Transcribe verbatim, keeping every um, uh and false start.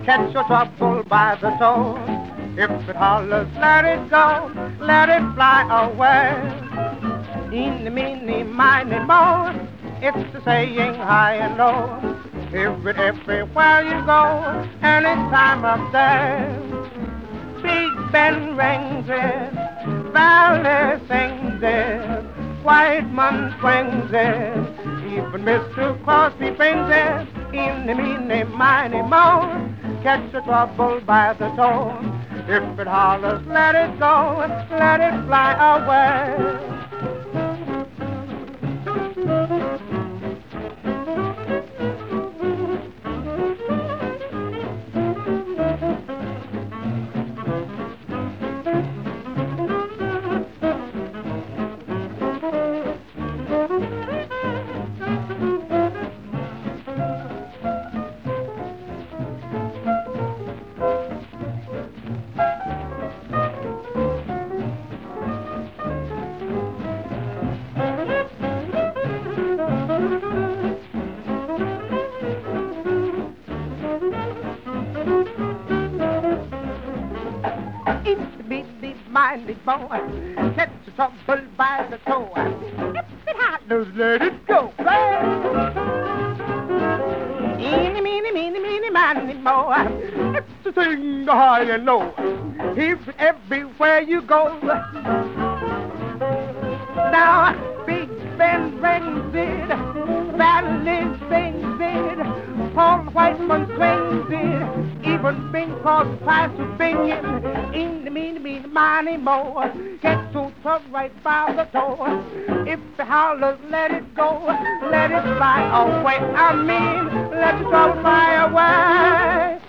catch your trouble by the toe. If it hollers, let it go, let it fly away. Eeny, meeny, miny, mo, it's the saying high and low. Every, everywhere you go, any time of day. Big Ben rings it, Valley sings it, White Man swings it, even Mister Crosby brings it. Eeny, meeny, miny, mo, catch the trouble by the toe. If it hollers, let it go, let it fly away. Minded boy, catch the trouble by the toe. If it hollers, let it go. Eeny, meeny, meeny, meeny, miny, mo. It's the thing high and low. If everywhere you go. Now, Big Ben rings it, Valley sings it, Paul Whiteman swings it, even Bing Crosby tries to bing it. In the meeny, meeny, miny, mo, get to tub right by the door. If the hollers, let it go, let it fly away. I mean, let the trouble fly away.